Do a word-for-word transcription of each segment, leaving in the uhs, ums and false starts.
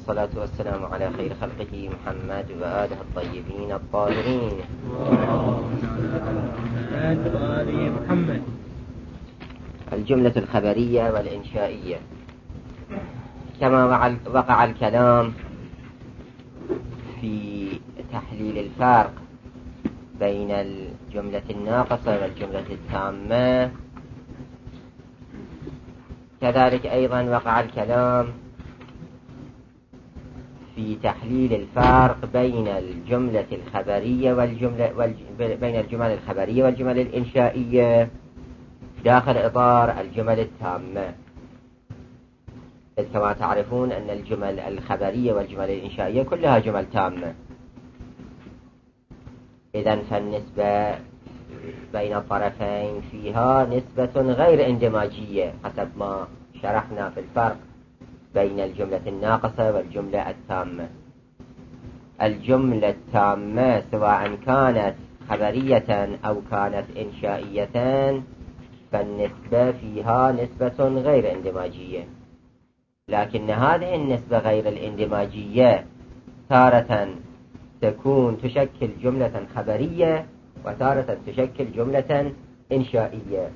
والصلاة والسلام على خير خلقه محمد وآله الطيبين الطاهرين. محمد. الجملة الخبرية والإنشائية. كما وقع الكلام في تحليل الفرق بين الجملة الناقصة والجملة التامة، كذلك أيضا وقع الكلام في تحليل الفرق بين الجملة الخبرية والجملة والج... بين الجمل الخبرية والجمل الإنشائية داخل إطار الجمل التامة. إذ كما تعرفون أن الجمل الخبرية والجمل الإنشائية كلها جمل تامة، إذن فالنسبة بين الطرفين فيها نسبة غير اندماجية حسب ما شرحنا في الفرق بين الجملة الناقصة والجملة التامة. الجملة التامة سواء كانت خبرية أو كانت إنشائية فالنسبة فيها نسبة غير اندماجية، لكن هذه النسبة غير الاندماجية تارة تكون تشكل جملة خبرية وتارة تشكل جملة إنشائية.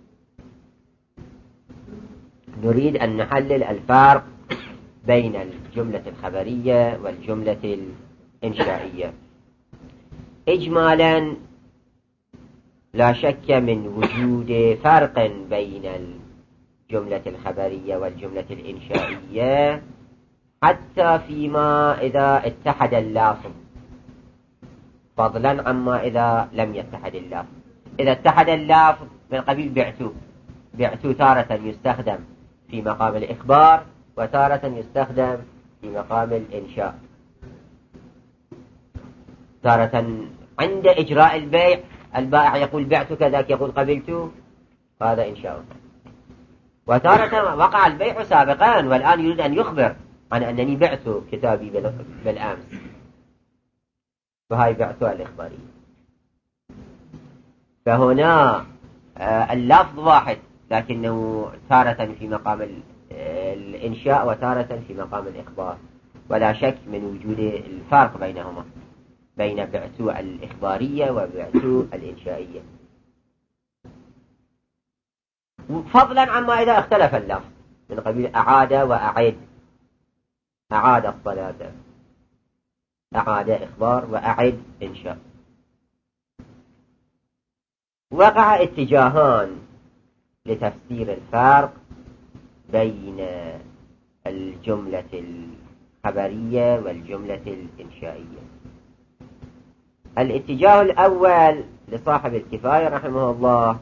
نريد أن نحلل الفرق بين الجملة الخبرية والجملة الإنشائية. إجمالا لا شك من وجود فرق بين الجملة الخبرية والجملة الإنشائية، حتى فيما إذا اتحد اللفظ، فضلا عما إذا لم يتحد اللفظ. إذا اتحد اللفظ من قبيل بعتو، بعتو تارة يستخدم في مقام الإخبار وتارة يستخدم في مقام الإنشاء. تارة عند إجراء البيع البائع يقول بعتك، ذاك يقول قبلت، هذا إنشاء. وتارة وقع البيع سابقا والآن يريد أن يخبر عن أنني بعت كتابي بالأمس، فهاي بعتها الإخبارية. فهنا اللفظ واحد لكنه تارة في مقام الإنشاء وتارة في مقام الإخبار، ولا شك من وجود الفرق بينهما، بين بعتو الإخبارية وبعتو الإنشائية، فضلا عما إذا اختلف اللفظ من قبيل أعاد وأعيد. أعاد الصلاة، أعاد إخبار، وأعد إنشاء. وقع اتجاهان لتفسير الفرق بين الجملة الخبرية والجملة الإنشائية. الاتجاه الأول لصاحب الكفاية رحمه الله،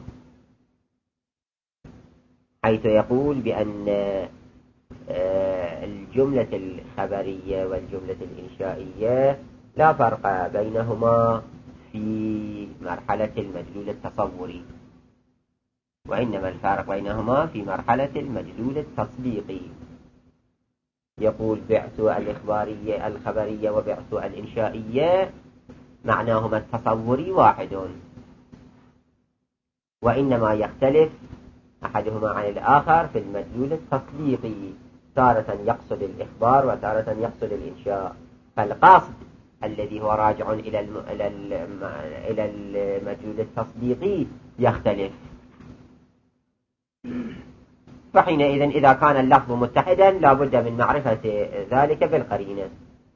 حيث يقول بأن الجملة الخبرية والجملة الإنشائية لا فرق بينهما في مرحلة المدلول التصوري، وإنما الفارق بينهما في مرحلة المدلول التطبيقي. يقول بعث الإخبارية الخبرية وبعث الإنشائية معناهما التصوري واحد، وإنما يختلف أحدهما عن الآخر في المدلول التطبيقي، تارة يقصد الإخبار وتارة يقصد الإنشاء. فالقصد الذي هو راجع إلى الم... إلى الم... إلى المدلول التطبيقي يختلف. فحينئذ إذا كان اللفظ متحدا لا بد من معرفة ذلك بالقرينة.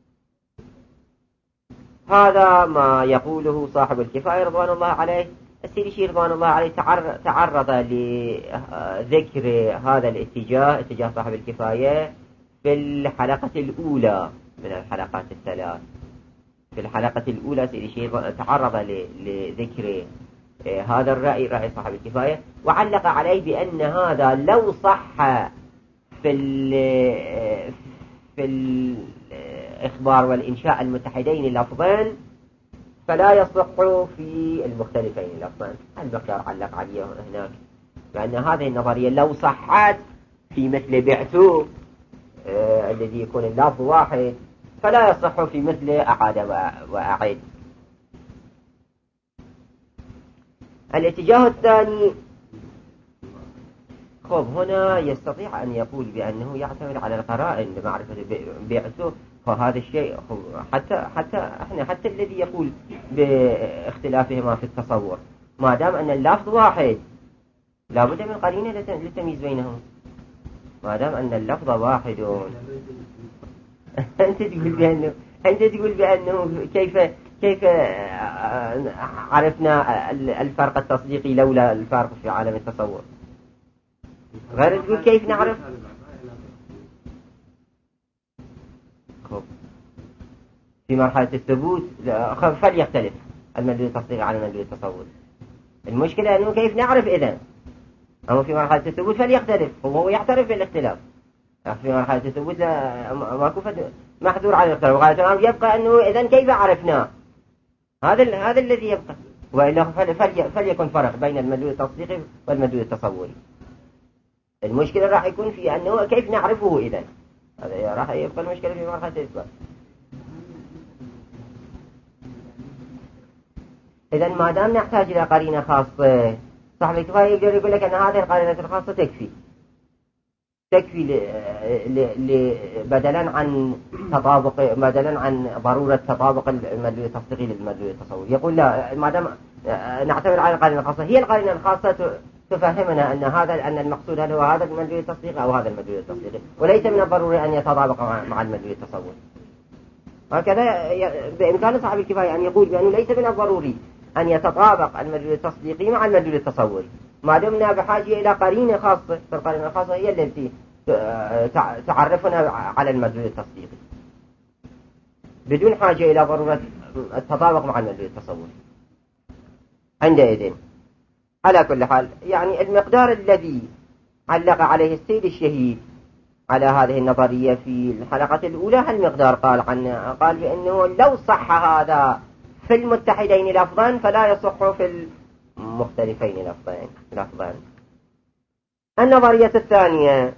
هذا ما يقوله صاحب الكفاية رضوان الله عليه. السيدي شيخ رضوان الله عليه تعرض لذكر هذا الاتجاه، اتجاه صاحب الكفاية، في الحلقة الأولى من الحلقات الثلاث. في الحلقة الأولى سيدي شيخ تعرض لذكر هذا الرأي، رأي صاحب الكفاية، وعلق عليه بأن هذا لو صح في في الإخبار والإنشاء المتحدين لفظين فلا يصح في المختلفين لفظا. المختار علق عليه هناك لأن هذه النظرية لو صحت في مثل بعثو آه الذي يكون اللفظ واحد فلا يصح في مثل أعاد وأعيد. الاتجاه الثاني خب هنا يستطيع أن يقول بأنه يعتمد على القرائن لمعرفة بيعته، فهذا الشيء حتى حتى احنا حتى الذي يقول باختلافهما في التصور، ما دام أن اللفظ واحد لا بد من قرينة للتمييز بينهم. ما دام أن اللفظ واحد أنت تقول بأنه أنت تقول بأنه كيف كيف عرفنا الفرق التصديقي لولا الفرق في عالم التصور؟ غير تقول كيف نعرف. في مرحلة الثبوت فليختلف المدلول التصديقي على المدلول التصور. المشكلة أنه كيف نعرف إذن؟ أما في مرحلة الثبوت فليختلف، وهو يعترف بالاختلاف. في مرحلة الثبوت ماكو محذور على الاختلاف، وقال يبقى أنه إذن كيف عرفنا؟ هذا هذا الذي يبقى، وإلا فليكن فرق بين المدلول التصديقي والمدلول التصوري. المشكلة راح يكون في أنه كيف نعرفه إذن، هذا راح يبقى المشكلة في مرحلة الإثبات. إذن ما دام نحتاج إلى قرينة خاصة، صاحب الكفاية يقدر يقول لك أن هذه القرينة الخاصة تكفي تكفي ل... ل... ل... بدلا عن تطابق بدلا عن ضرورة تطابق المدلول التصديقي للمدلول التصوري. يقول لا، ما دام نعتمد على القرينة الخاصة، هي القرينة الخاصة تفهمنا أن هذا أن المقصود هل هو هذا المدلول التصديقي أو هذا المدلول التصديقي، وليس من الضروري أن يتطابق مع, مع المدلول التصوري. هكذا بإمكان صاحب الكفاية أن يقول بأنه ليس من الضروري أن يتطابق المدلول التصديقي مع المدلول التصوري، ما دمنا بحاجة إلى قرينة خاصة، فالقرينة الخاصة هي التي تعرفنا على المدلول التصديقي بدون حاجة إلى ضرورة التطابق مع المدلول التصوري. عندئذ على كل حال، يعني المقدار الذي علق عليه السيد الشهيد على هذه النظرية في الحلقة الأولى، هالمقدار قال عنه، قال بأنه لو صح هذا في المتحدين لفظا فلا يصح في المختلفين لفظين لفظا. النظرية الثانية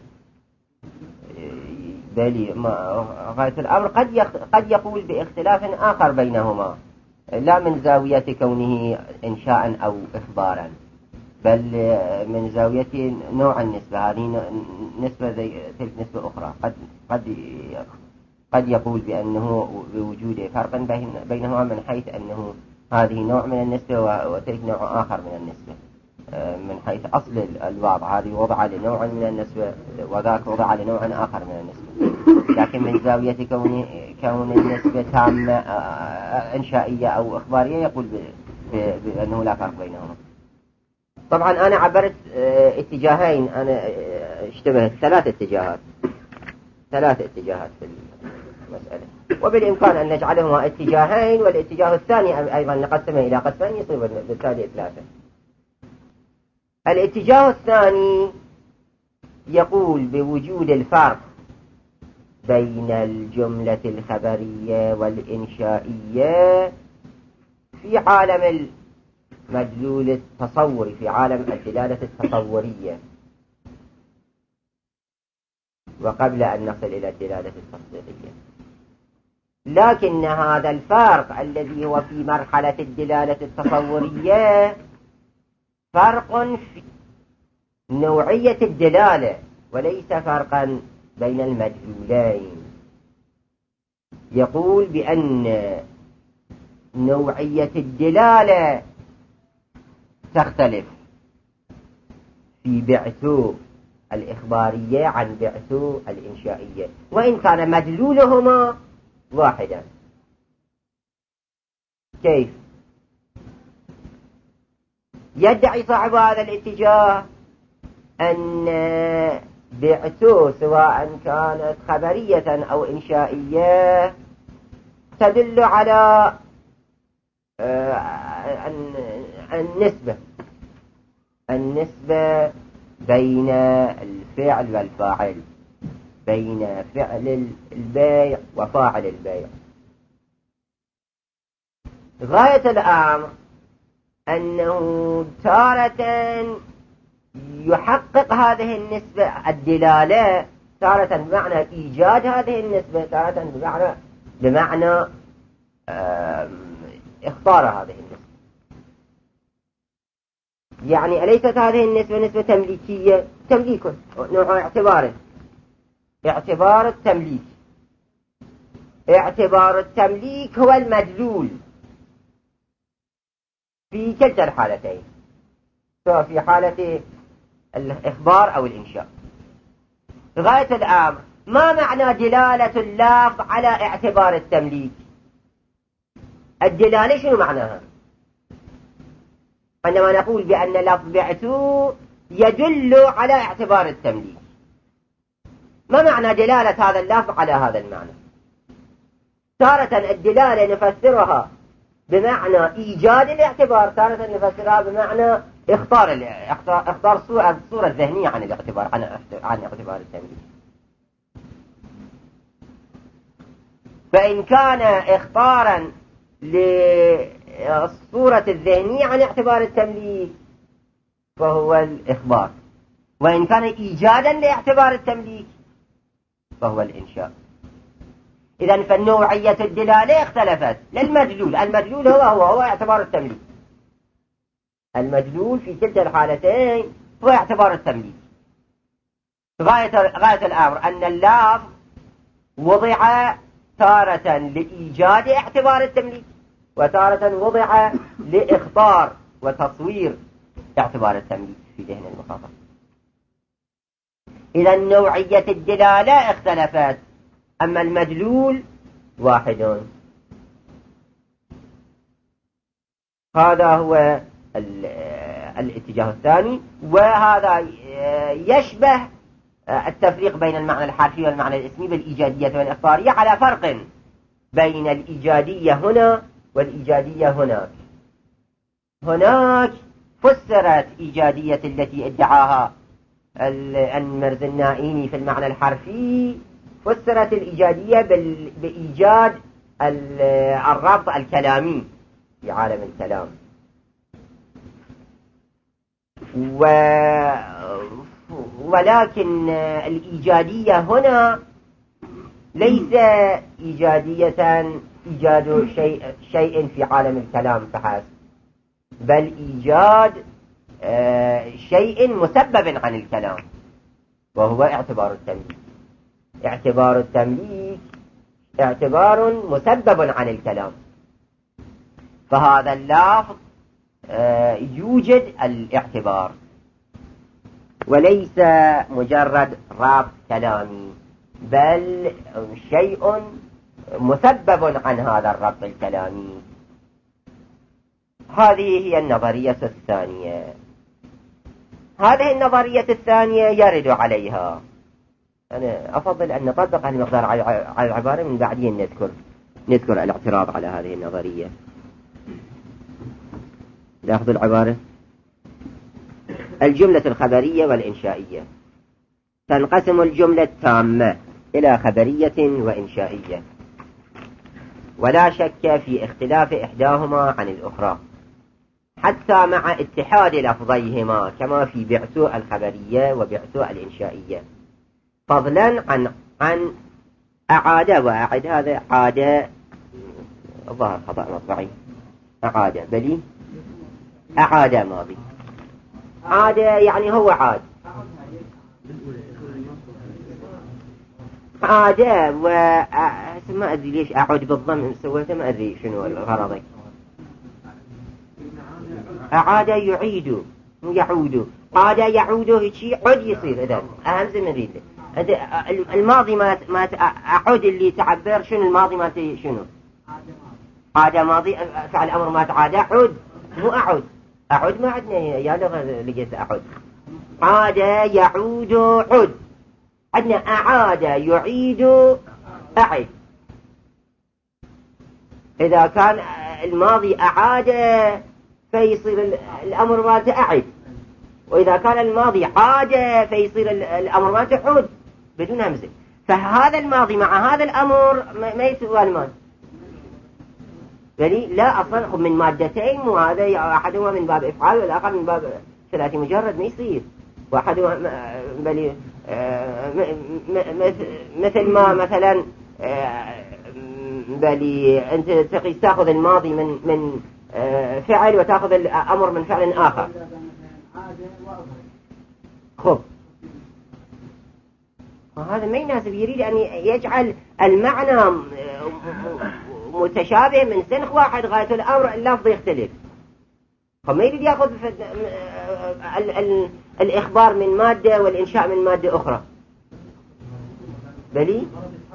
بلي غاية الأمر قد قد يقول باختلاف آخر بينهما، لا من زاوية كونه إنشاء أو إخبارا، بل من زاوية نوع النسبة. هذه نسبة زي تلك نسبة أخرى. قد قد قد يقول بأنه بوجود فرق بينهما من حيث أنه هذه نوع من النسبة وتلك نوع آخر من النسبة، من حيث أصل الوضع، هذه وضع لنوع من النسبة وذاك وضع لنوع آخر من النسبة، لكن من زاوية كون كون النسبة تامة إنشائية أو إخبارية يقول بأنه لا فرق بينهما. طبعا أنا عبرت اتجاهين، أنا اشتبهت ثلاث اتجاهات ثلاث اتجاهات في المسألة، وبالإمكان أن نجعلهما اتجاهين، والاتجاه الثاني أيضا نقسمه إلى قسمين يصير بالتالي ثلاثة. الاتجاه الثاني يقول بوجود الفرق بين الجملة الخبرية والإنشائية في عالم المدلول التصوري، في عالم الدلالة التصورية، وقبل أن نصل إلى الدلالة التصديقية. لكن هذا الفرق الذي هو في مرحلة الدلالة التصورية فرق في نوعية الدلالة وليس فرقا بين المدلولين. يقول بأن نوعية الدلالة تختلف في بعثو الإخبارية عن بعثو الإنشائية، وإن كان مدلولهما واحدا. كيف؟ يدعي صاحب هذا الاتجاه أن بعثو سواء كانت خبرية أو إنشائية تدل على النسبة النسبة بين الفعل والفاعل، بين فعل البيع وفاعل البيع. غاية الأمر أنه تارة يحقق هذه النسبة الدلالة، تارة بمعنى إيجاد هذه النسبة، تارة بمعنى بمعنى اختار هذه النسبة. يعني أليست هذه النسبة نسبة تمليكية؟ تمليك نوع اعتبار اعتبار التمليك. اعتبار التمليك هو المدلول في كلتا الحالتين، سواء في حالة الإخبار أو الإنشاء. غاية الأمر ما معنى دلالة اللفظ على اعتبار التمليك؟ الدلالة شنو معناها؟ عندما نقول بأن لفظ بعتو يدل على اعتبار التمليك، ما معنى دلالة هذا اللفظ على هذا المعنى؟ تارة الدلالة نفسرها بمعنى إيجاد الاعتبار، تارة نفسرها بمعنى اختار اختار الصورة الذهنية عن الاعتبار عن عن اعتبار التمليك. فإن كان اختارا للصورة الذهنية عن اعتبار التمليك فهو الإخبار، وإن كان إيجادا لاعتبار التمليك فهو الإنشاء. إذن فالنوعية الدلالة اختلفت للمدلول. المدلول هو هو هو اعتبار التمليك. المدلول في كلتا الحالتين هو اعتبار التمليك. غاية, غاية الأمر أن اللفظ وضع تارة لإيجاد اعتبار التمليك، وتارة وضع لإخطار وتصوير اعتبار التمليك في ذهن المخاطب. إذن نوعية الدلالة اختلفت، أما المدلول واحد. هذا هو الاتجاه الثاني، وهذا يشبه التفريق بين المعنى الحرفي والمعنى الاسمي بالإيجادية والإخبارية على فرق بين الإيجادية هنا والإيجادية هناك. هناك فسرت إيجادية التي ادعاها المرزنائيني في المعنى الحرفي، فسرت الإيجادية بإيجاد الربط الكلامي في عالم الكلام. و... ولكن الإيجادية هنا ليس إيجادية إيجاد شيء, شيء في عالم الكلام فحسب، بل إيجاد شيء مسبب عن الكلام، وهو اعتبار التمليك. اعتبار التمليك اعتبار مسبب عن الكلام، فهذا اللفظ يوجد الاعتبار وليس مجرد رابط كلامي، بل شيء مسبب عن هذا الربط الكلامي. هذه هي النظرية الثانية. هذه النظرية الثانية يرد عليها، أنا أفضل أن نطبق المقدار على العبارة من بعدين نذكر نذكر الاعتراض على هذه النظرية. نأخذ العبارة. الجملة الخبرية والإنشائية. تنقسم الجملة التامة إلى خبرية وإنشائية، ولا شك في اختلاف إحداهما عن الأخرى حتى مع اتحاد لفظيهما، كما في بعثو الخبرية وبعثو الإنشائية، فضلا عن عن أعاد وأعد. هذا عاد ظهر خطأ مطبعي، أعاد بلي أعاد ماضي، عاد يعني هو عاد عاد و ما أدري ليش أعود بالضم سويته، ما أدري شنو الغرض. أعاد يعيد يعود، عاد يعود هيك عد يصير. إذا أهم زي ما نريد الماضي ما ما أعود اللي تعبر شنو الماضي ما شنو عاد ماضي فعل أمر ما تعاد عود مو أعود. أعود ما عدنا يا لغة لقيت أعود. عاد يعود عد، عدنا أعاد يعيد أعد. إذا كان الماضي أعاد فيصير الأمر مالته أعد، وإذا كان الماضي عاد فيصير الأمر مالته عود بدون همزة. فهذا الماضي مع هذا الأمر ما يسوى الماضي، بلي لا أصلا من مادتين، وهذا أحدهما من باب إفعال والآخر من باب ثلاثي مجرد، ما يصير. وأحدهما بلي مثل ما مثلا بلي أنت تقيس تأخذ الماضي من من فعل وتأخذ الأمر من فعل آخر، خب هذا ما يناسب، يريد أن يجعل المعنى متشابه من سنخ واحد، غاية الأمر اللفظ يختلف. فما يريد يأخذ ال ال الإخبار من مادة والإنشاء من مادة أخرى. بلي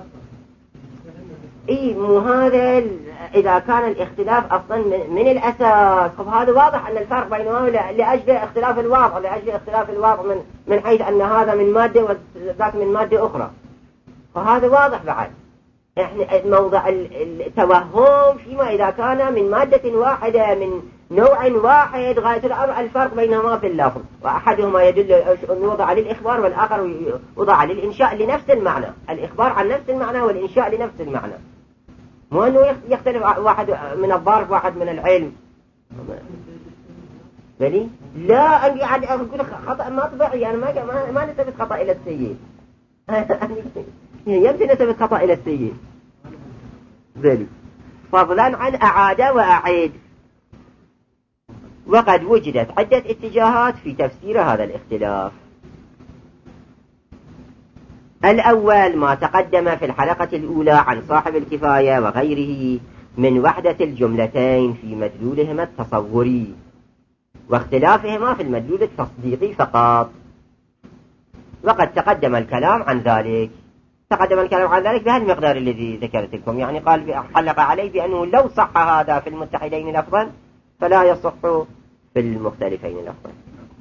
إيه مو هذا. إذا كان الاختلاف أصلا من الأساس، طب هذا واضح أن الفرق بينهما لأجل اختلاف الوضع، لأجل اختلاف الوضع من من حيث أن هذا من مادة وذاك من مادة أخرى، فهذا واضح بعد. إحنا موضع التوهم فيما إذا كان من مادة واحدة من نوع واحد، غاية الأمر الفرق بينهما في اللفظ، وأحدهما يدل أن يوضع للإخبار والآخر يوضع للإنشاء لنفس المعنى، الإخبار عن نفس المعنى والإنشاء لنفس المعنى، مو أنه يختلف واحد من الظرف واحد من العلم. بلي لا أني عاد أقول خطأ ما طبيعي، أنا ما ما, ما نسبت خطأ إلى السيد يمكن نسبت خطأ إلى السيد. بلي فضلا عن أعاد وأعيد. وقد وجدت عدة اتجاهات في تفسير هذا الاختلاف. الأول ما تقدم في الحلقة الأولى عن صاحب الكفاية وغيره من وحدة الجملتين في مدلولهما التصوري واختلافهما في المدلول التصديقي فقط. وقد تقدم الكلام عن ذلك تقدم الكلام عن ذلك بهالمقدار الذي ذكرت لكم، يعني قال حلق عليه بأنه لو صح هذا في المتحدين لفظا فلا يصح في المختلفين لفظا.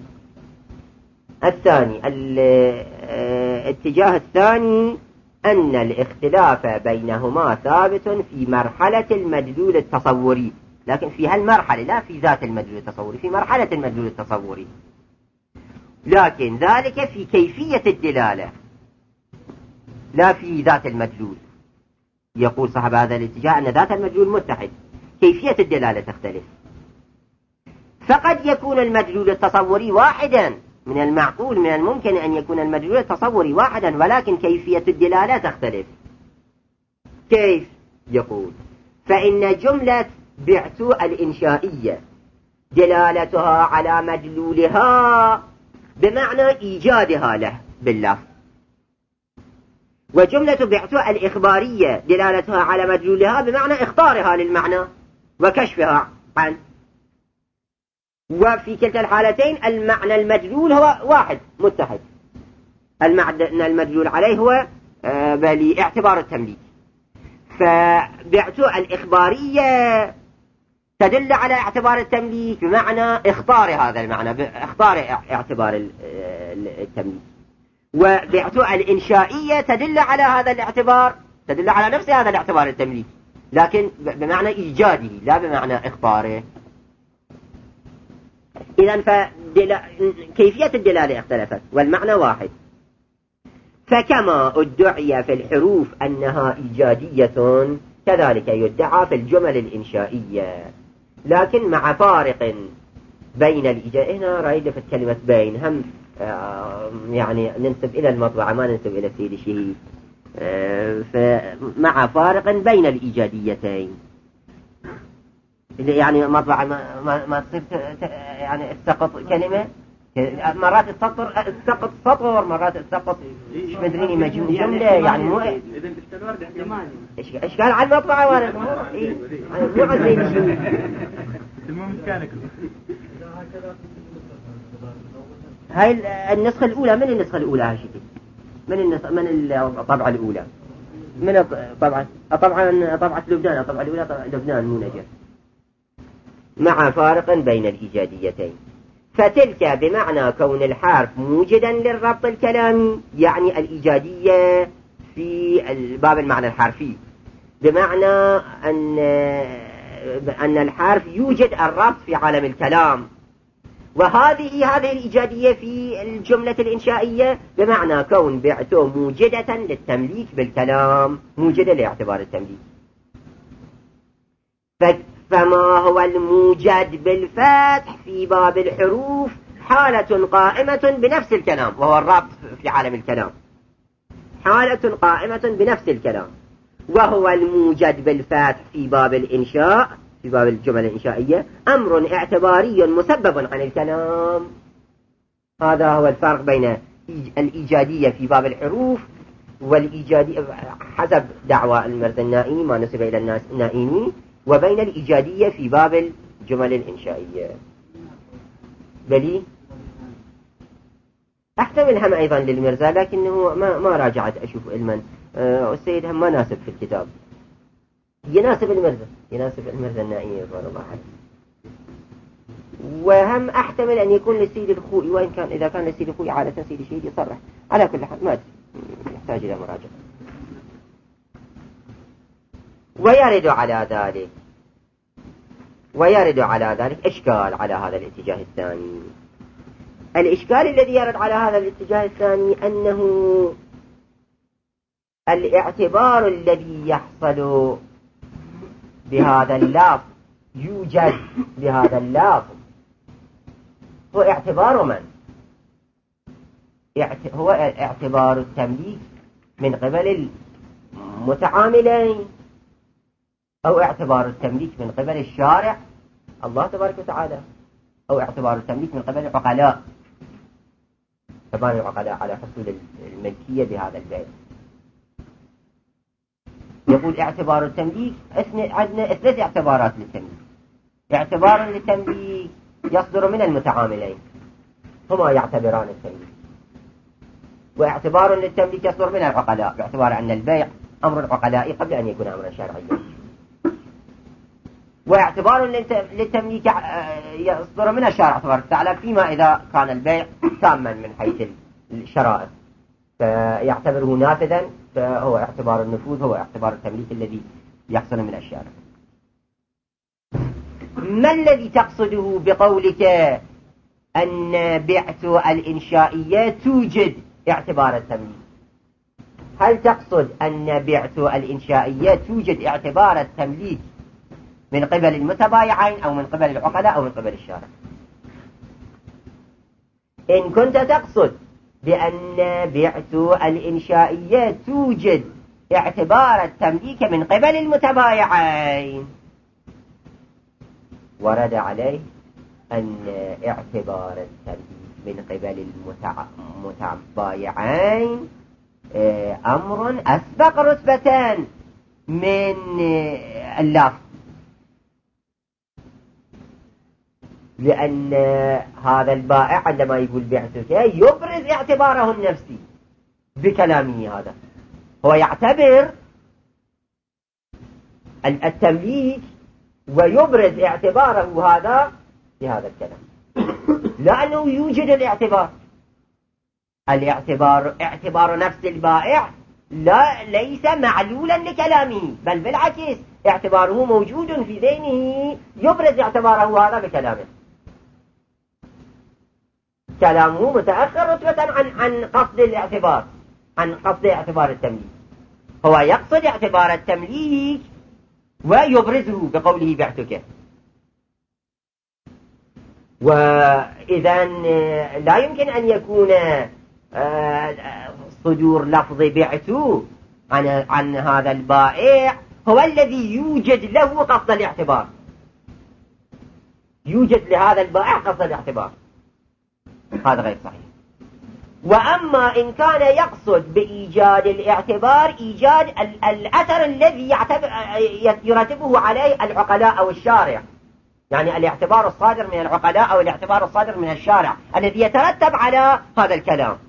الثاني الاتجاه الثاني أن الاختلاف بينهما ثابت في مرحلة المدلول التصوري، لكن في هالمرحلة لا في ذات المدلول التصوري، في مرحلة المدلول التصوري، لكن ذلك في كيفية الدلالة لا في ذات المدلول. يقول صاحب هذا الاتجاه أن ذات المدلول متحد، كيفية الدلالة تختلف. فقد يكون المدلول التصوري واحدا، من المعقول من الممكن أن يكون المدلول التصوري واحدا، ولكن كيفية الدلالة تختلف. كيف؟ يقول فإن جملة بعت الإنشائية دلالتها على مدلولها بمعنى إيجادها له باللفظ، وجملة بعت الإخبارية دلالتها على مدلولها بمعنى إخطارها للمعنى وكشفها عنه. وفي كلتا الحالتين المعنى المدلول هو واحد متحد، المعنى المدلول عليه هو بل اعتبار التمليك. فبعت الإخبارية تدل على اعتبار التمليك بمعنى اختار هذا المعنى، اختار اعتبار التمليك. وبعت الإنشائية تدل على هذا الاعتبار، تدل على نفس هذا الاعتبار التمليك، لكن بمعنى إيجاده لا بمعنى اختاره. إذن فكيفية الدلالة اختلفت والمعنى واحد. فكما ادعي في الحروف أنها إيجادية كذلك يدعى في الجمل الإنشائية، لكن مع فارق بين الإيجاد. هنا رأينا في كلمة بين هم يعني ننسب إلى المطبعة ما ننسب إلى السيد الشهيد، فمع فارق بين الإيجاديتين. يعني مطبعة ما ما, ما تصير يعني تسقط كلمة، مرات تسقط تسقط سطر، مرات تسقط مش مدريني جملة، يعني مو اشكال على المطبعة وانا مو مو زي الشيء المهم كانك. هاي النسخة الأولى من النسخة الأولى هالشكل، من النسخة من الطبعة الأولى، من طبعا طبعا طبعة لبنان، الطبعة الأولى لبنان مو نجف، مع فارق بين الإيجاديتين. فتلك بمعنى كون الحرف موجدا للربط الكلامي، يعني الإيجادية في باب المعنى الحرفي، بمعنى أن أن الحرف يوجد الربط في عالم الكلام. وهذه هذه الإيجادية في الجملة الإنشائية بمعنى كون بعته موجدة للتمليك بالكلام، موجدة لاعتبار التمليك. فما هو الموجد بالفتح في باب الحروف حالة قائمة بنفس الكلام، وهو الربط في عالم الكلام، حالة قائمة بنفس الكلام. وهو الموجد بالفتح في باب الإنشاء في باب الجمل الإنشائية أمر اعتباري مسبب عن الكلام. هذا هو الفرق بين الإيجادية في باب الحروف والإيجادية حسب دعوى المرزا النائي ما نسب إلى الناس النائيني، وبين الإيجادية في باب الجمل الإنشائية. بلي أحتمل هم أيضا للمرزا، لكنه ما, ما راجعت أشوف علما أه السيد هم ما ناسب في الكتاب. يناسب المرزا يناسب المرزا النائي رضوان الله عليه. وهم أحتمل أن يكون للسيد الخوئي، وإن كان إذا كان للسيد الخوئي عادة سيد الشهيد يصرح. على كل حال ما يحتاج إلى مراجعة. ويرد على ذلك ويرد على ذلك إشكال على هذا الاتجاه الثاني. الإشكال الذي يرد على هذا الاتجاه الثاني أنه الاعتبار الذي يحصل بهذا اللفظ يوجد بهذا اللفظ هو اعتبار من؟ هو اعتبار التمليك من قبل المتعاملين، أو اعتبار التمليك من قبل الشارع الله تبارك وتعالى، أو اعتبار التمليك من قبل العقلاء، طبعا العقلاء على حصول الملكية بهذا البيت. يقول اعتبار التمليك عندنا ثلاث اعتبارات للتمليك. اعتبار للتمليك يصدر من المتعاملين هما يعتبران التمليك، واعتبار للتمليك يصدر من العقلاء باعتبار أن البيع أمر العقلاء قبل أن يكون أمرا شرعيا، واعتبار للتمليك يصدر من الشارع تبارك وتعالى فيما إذا كان البيع تاما من حيث الشرائط فيعتبره نافذا، فهو اعتبار النفوذ هو اعتبار التمليك الذي يحصل من الشارع. ما الذي تقصده بقولك أن بعت الإنشائية توجد اعتبار التمليك؟ هل تقصد أن بعت الإنشائية توجد اعتبار التمليك من قبل المتبايعين أو من قبل العقلاء أو من قبل الشارع؟ إن كنت تقصد بأن بعت الإنشائية توجد اعتبار التمليك من قبل المتبايعين، ورد عليه أن اعتبار التمليك من قبل المتبايعين أمر أسبق رتبة من اللفظ، لأن هذا البائع عندما يقول بعتك يبرز اعتباره النفسي بكلامه. هذا هو يعتبر التمليك ويبرز اعتباره هذا بهذا الكلام، لأنه يوجد الاعتبار. الاعتبار اعتبار نفس البائع لا ليس معلولا لكلامه، بل بالعكس اعتباره موجود في ذهنه يبرز اعتباره هذا بكلامه. كلامه متأخر رتبة عن عن قصد الاعتبار، عن قصد اعتبار التمليك. هو يقصد اعتبار التمليك ويبرزه بقوله بعتك. وإذا لا يمكن أن يكون صدور لفظ بعت عن عن هذا البائع هو الذي يوجد له قصد الاعتبار، يوجد لهذا البائع قصد الاعتبار، هذا غير صحيح. وأما إن كان يقصد بإيجاد الاعتبار إيجاد الأثر الذي يرتبه عليه العقلاء أو الشارع، يعني الاعتبار الصادر من العقلاء أو الاعتبار الصادر من الشارع الذي يترتب على هذا الكلام.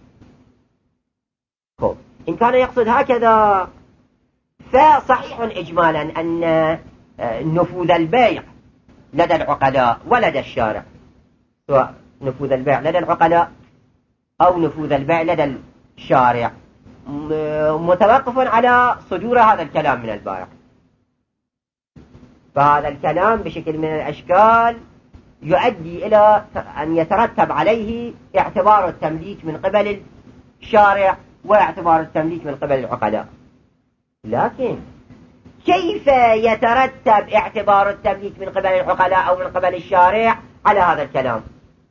إن كان يقصد هكذا فصحيح إجمالا أن نفوذ البيع لدى العقلاء ولدى الشارع، سواء نفوذ البيع لدى العقلاء أو نفوذ البيع لدى الشارع متوقف على صدور هذا الكلام من البائع. فهذا الكلام بشكل من الأشكال يؤدي إلى أن يترتب عليه اعتبار التمليك من قبل الشارع واعتبار التمليك من قبل العقلاء. لكن كيف يترتب اعتبار التمليك من قبل العقلاء أو من قبل الشارع على هذا الكلام؟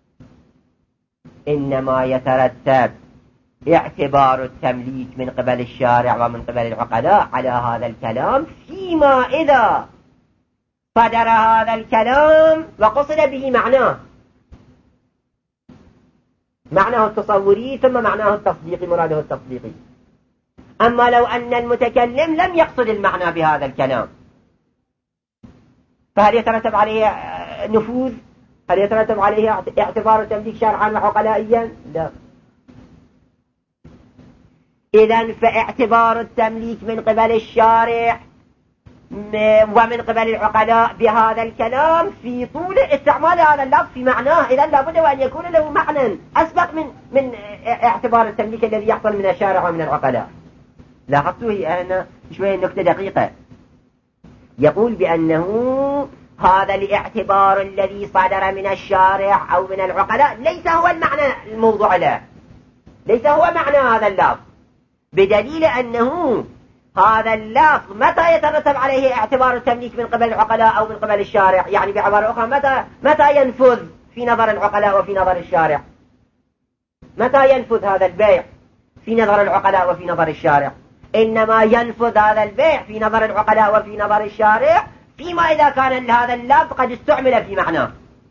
إنما يترتب اعتبار التمليك من قبل الشارع ومن قبل العقلاء على هذا الكلام فيما إذا صدر هذا الكلام وقصد به معناه. معناه التصوري ثم معناه التصديقي، مراده التصديقي. أما لو أن المتكلم لم يقصد المعنى بهذا الكلام، فهل يترتب عليه نفوذ؟ هل يترتب عليه اعتبار التمليك شرعا وعقلائيا؟ لا. إذن فاعتبار التمليك من قبل الشارع ومن قبل العقلاء بهذا الكلام في طول استعمال هذا اللفظ في معناه، إذن لابد وأن يكون له معنى أسبق من من اعتبار التمليك الذي يحصل من الشارع ومن العقلاء. لاحظتوا هي أنا شوية نكتة دقيقة. يقول بأنه هذا الاعتبار الذي صدر من الشارع أو من العقلاء ليس هو المعنى الموضوع له، ليس هو معنى هذا اللفظ، بدليل أنه هذا اللفظ متى يترتب عليه اعتبار التمليك من قبل العقلاء أو من قبل الشارع؟ يعني بعبارة أخرى متى متى ينفذ في نظر العقلاء وفي نظر الشارع؟ متى ينفذ هذا البيع في نظر العقلاء وفي نظر الشارع؟ إنما ينفذ هذا البيع في نظر العقلاء وفي نظر الشارع فيما إذا كان هذا اللفظ قد استعمل في معناه.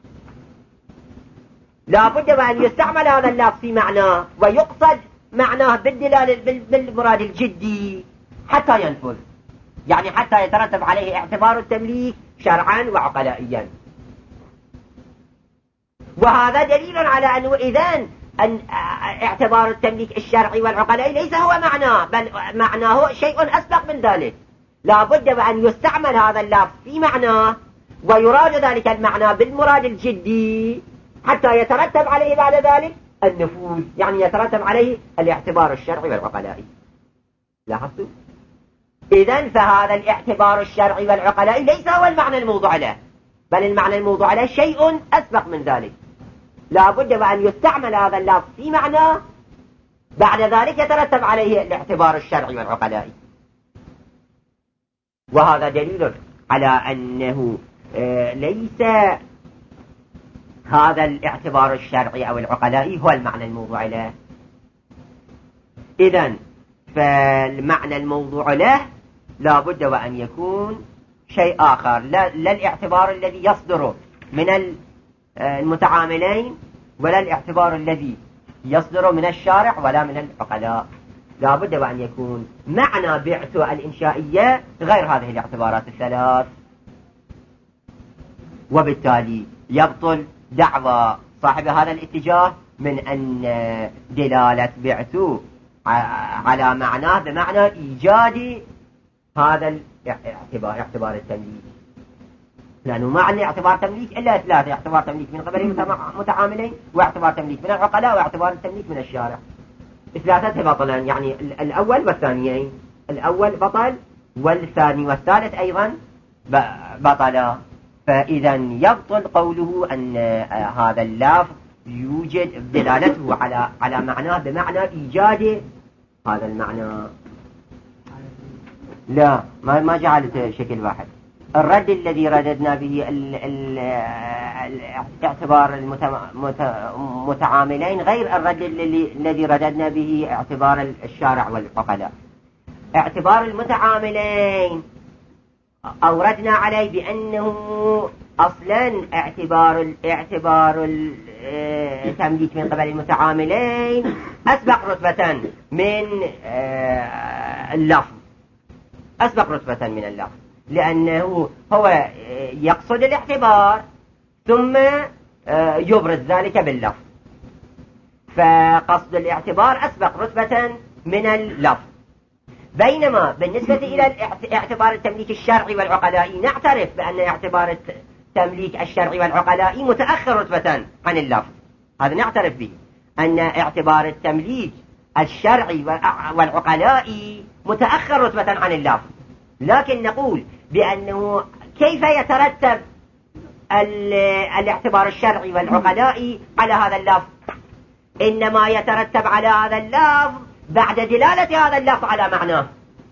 لا بد وأن يستعمل هذا اللفظ في معناه ويقصد معناه بالدلالة بالمراد الجدي حتى ينفذ، يعني حتى يترتب عليه اعتبار التمليك شرعا وعقلائيا. وهذا دليل على أنه إذن أن اعتبار التمليك الشرعي والعقلائي ليس هو معناه، بل معناه شيء أسبق من ذلك. لا بد وأن يستعمل هذا اللفظ في معناه ويراد ذلك المعنى بالمراد الجدي حتى يترتب عليه بعد ذلك النفوذ، يعني يترتب عليه الاعتبار الشرعي والعقلائي. لاحظتوا؟ إذن فهذا الاعتبار الشرعي والعقلائي ليس هو المعنى الموضوع له، بل المعنى الموضوع له شيء أسبق من ذلك. لا بد وأن يستعمل هذا اللفظ في معناه بعد ذلك يترتب عليه الاعتبار الشرعي والعقلائي. وهذا دليل على أنه ليس هذا الاعتبار الشرعي أو العقلائي هو المعنى الموضوع له. إذن فالمعنى الموضوع له لا بد وأن يكون شيء آخر، لا, لا الاعتبار الذي يصدر من المتعاملين ولا الاعتبار الذي يصدر من الشارع ولا من العقلاء. لا بد وأن يكون معنى بعثة الإنشائية غير هذه الاعتبارات الثلاث، وبالتالي يبطل دعوى صاحب هذا الاتجاه من أن دلالة بعثة على معناه بمعنى إيجاد هذا الاعتبار اعتبار التمليك، لأنه ما عندنا اعتبار تمليك إلا ثلاثة: اعتبار تمليك من قبل المتعاملين، واعتبار تمليك من العقلاء، واعتبار التمليك من الشارع. ثلاثة بطلا، يعني الأول والثانيين، الأول بطل والثاني والثالث أيضا بطلا. فإذا يبطل قوله أن هذا اللفظ يوجد دلالته على على معناه بمعنى إيجاد هذا المعنى. لا، ما ما جعلت شكل واحد. الرد الذي رددنا به الاعتبار المتعاملين غير الرد الذي رددنا به اعتبار الشارع والعقلاء. اعتبار المتعاملين أوردنا عليه بأنه أصلا اعتبار الاعتبار التمليك من قبل المتعاملين أسبق رتبة من اللفظ، أسبق رتبة من اللفظ، لأنه هو يقصد الاعتبار ثم يبرز ذلك باللفظ، فقصد الاعتبار أسبق رتبة من اللفظ. بينما بالنسبة إلى اعتبار التمليك الشرعي والعقلائي نعترف بأن اعتبار التمليك الشرعي والعقلائي متأخر رتبة عن اللفظ، هذا نعترف به، أن اعتبار التمليك الشرعي والعقلائي متأخر رتبة عن اللفظ. لكن نقول بأنه كيف يترتب الاعتبار الشرعي والعقلائي على هذا اللفظ؟ إنما يترتب على هذا اللفظ بعد دلالة هذا اللفظ على معناه.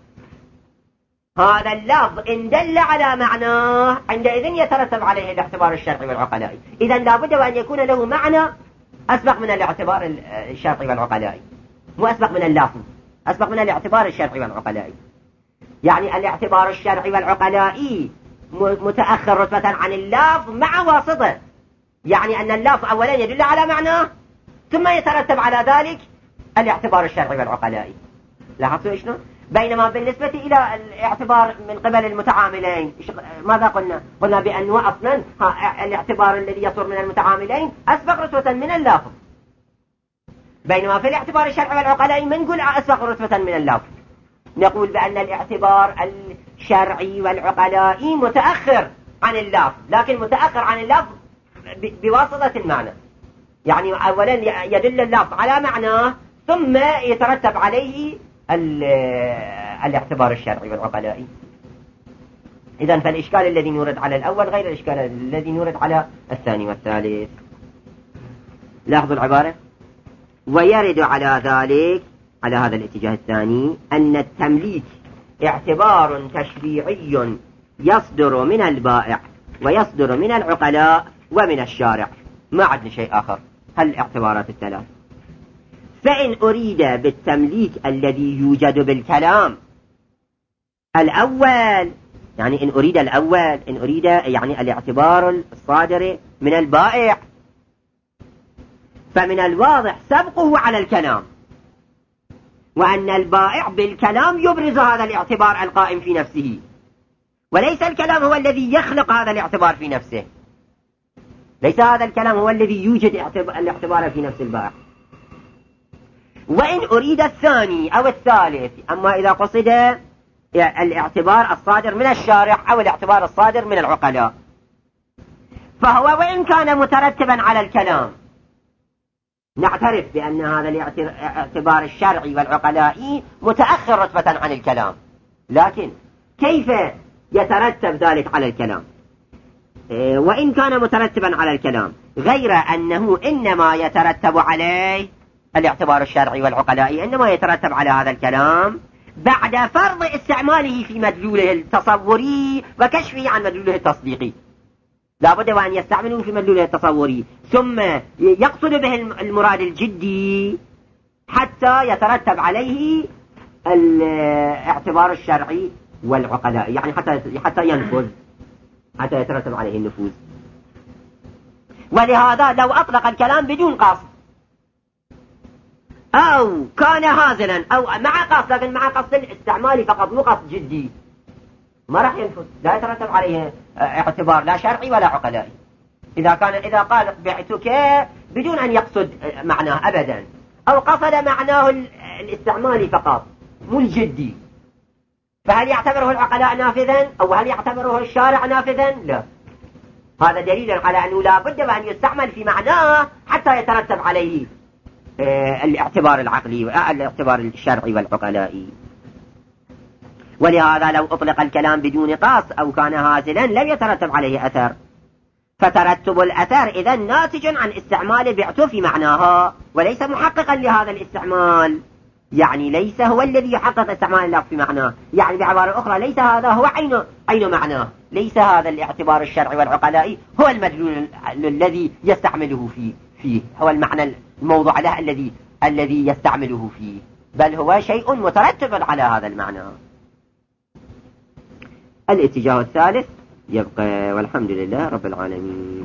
هذا اللفظ إن دل على معناه عندئذ يترتب عليه الاعتبار الشرعي والعقلائي. إذن لابد وأن يكون له معنى أسبق من الاعتبار الشرعي والعقلائي، مو أسبق من اللفظ، أسبق من الاعتبار الشرعي والعقلائي. يعني الاعتبار الشرعي والعقلائي متأخر رتبة عن اللفظ مع واسطة، يعني أن اللفظ أولا يدل على معناه ثم يترتب على ذلك الاعتبار الشرعي والعقلائي. لاحظتوا شنو؟ بينما بالنسبة إلى الاعتبار من قبل المتعاملين ماذا قلنا؟ قلنا بأنه أصلا الاعتبار الذي يصدر من المتعاملين أسبق رتبة من اللفظ، بينما في الاعتبار الشرعي والعقلائي ما نقول أسبق رتبة من اللفظ، نقول بأن الاعتبار الشرعي والعقلائي متأخر عن اللفظ، لكن متأخر عن اللفظ بواسطة المعنى. يعني أولا يدل اللفظ على معناه ثم يترتب عليه الاعتبار الشرعي والعقلائي. إذن فالإشكال الذي نورد على الأول غير الإشكال الذي نورد على الثاني والثالث. لاحظوا العبارة: ويرد على ذلك، على هذا الاتجاه الثاني، أن التمليك اعتبار تشريعي يصدر من البائع ويصدر من العقلاء ومن الشارع، ما عندنا شيء آخر، هالاعتبارات الثلاث. فإن أريد بالتمليك الذي يوجد بالكلام الأول، يعني إن أريد الأول، إن أريد يعني الاعتبار الصادر من البائع، فمن الواضح سبقه على الكلام، وأن البائع بالكلام يبرز هذا الاعتبار القائم في نفسه، وليس الكلام هو الذي يخلق هذا الاعتبار في نفسه، ليس هذا الكلام هو الذي يوجد الاعتبار في نفس البائع. وإن أريد الثاني أو الثالث، أما إذا قصد الاعتبار الصادر من الشارع أو الاعتبار الصادر من العقلاء، فهو وإن كان مترتبا على الكلام نعترف بأن هذا الاعتبار الشرعي والعقلائي متأخر رتبة عن الكلام، لكن كيف يترتب ذلك على الكلام؟ وإن كان مترتبا على الكلام، غير أنه إنما يترتب عليه الاعتبار الشرعي والعقلائي، إنما يترتب على هذا الكلام بعد فرض استعماله في مدلوله التصوري وكشفه عن مدلوله التصديقي. لا بد وأن يستعملوه في مدلوله التصوري ثم يقصد به المراد الجدي حتى يترتب عليه الاعتبار الشرعي والعقلائي، يعني حتى حتى ينفذ، حتى يترتب عليه النفوذ. ولهذا لو أطلق الكلام بدون قصد أو كان هازلا أو مع قصد، لكن مع قصد الاستعمال فقط مو قصد جدي، ما راح ينفذ، لا يترتب عليه اعتبار لا شرعي ولا عقلائي. إذا كان إذا قال بعتك بدون أن يقصد معناه أبدا، أو قصد معناه الاستعمال فقط مو الجدي، فهل يعتبره العقلاء نافذا أو هل يعتبره الشارع نافذا؟ لا. هذا دليل على أنه لا بد وأن يستعمل في معناه حتى يترتب عليه الاعتبار العقلي والاعتبار الشرعي والعقلائي. ولهذا لو أطلق الكلام بدون قصد أو كان هازلا لم يترتب عليه أثر، فترتب الأثر إذن ناتج عن استعمال بعته في معناها وليس محققا لهذا الاستعمال، يعني ليس هو الذي يحقق استعمال اللفظ في معناه، يعني بعبارة أخرى ليس هذا هو عين عين معناه، ليس هذا الاعتبار الشرعي والعقلائي هو المدلول الذي يستعمله فيه فيه هو المعنى الموضوع له الذي الذي يستعمله فيه، بل هو شيء مترتب على هذا المعنى. الاتجاه الثالث يبقى، والحمد لله رب العالمين.